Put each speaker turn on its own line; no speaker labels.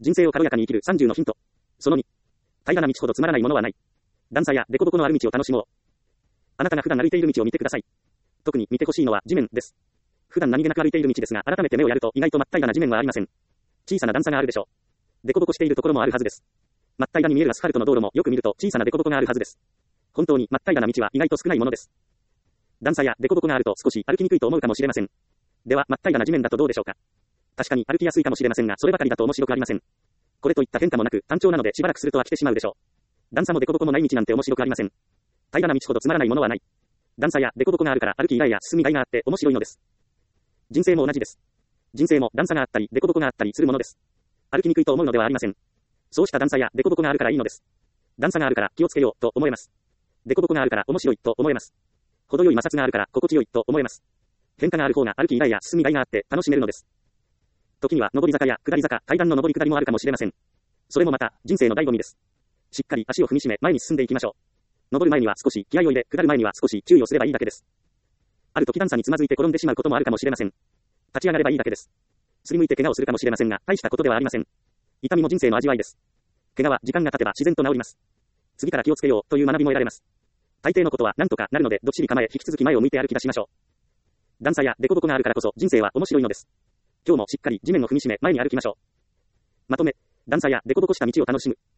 人生を軽やかに生きる30のヒント。その2。平らな道ほどつまらないものはない。段差や凸凹のある道を楽しもう。あなたが普段歩いている道を見てください。特に見てほしいのは地面です。普段何気なく歩いている道ですが、改めて目をやると意外と真っ平らな地面はありません。小さな段差があるでしょう。凸凹しているところもあるはずです。真っ平らに見えるアスファルトの道路もよく見ると小さな凸凹があるはずです。本当に真っ平らな道は意外と少ないものです。段差や凸凹があると少し歩きにくいと思うかもしれません。では真っ平らな地面だとどうでしょうか。確かに歩きやすいかもしれませんが、そればかりだと面白くありません。これといった変化もなく、単調なのでしばらくすると飽きてしまうでしょう。段差も凸凹もない道なんて面白くありません。平らな道ほどつまらないものはない。段差や凸凹があるから歩きがいや進みがいがあって面白いのです。人生も同じです。人生も段差があったり凸凹があったりするものです。歩きにくいと思うのではありません。そうした段差や凸凹があるからいいのです。段差があるから気をつけようと思えます。凸凹があるから面白いと思えます。程よい摩擦があるから心地よいと思えます。変化がある方が歩きがいや進みがいがあって楽しめるのです。時には上り坂や下り坂、階段の上り下りもあるかもしれません。それもまた人生の醍醐味です。しっかり足を踏みしめ前に進んでいきましょう。上る前には少し気合を入れ、下る前には少し注意をすればいいだけです。ある時段差につまずいて転んでしまうこともあるかもしれません。立ち上がればいいだけです。すりむいて怪我をするかもしれませんが、大したことではありません。痛みも人生の味わいです。怪我は時間が経てば自然と治ります。次から気をつけようという学びも得られます。大抵のことは何とかなるので、どっしり構え、引き続き前を向いて歩き出しましょう。段差や凸凹があるからこそ人生は面白いのです。今日もしっかり地面を踏みしめ前に歩きましょう。まとめ、段差や凸凹した道を楽しむ。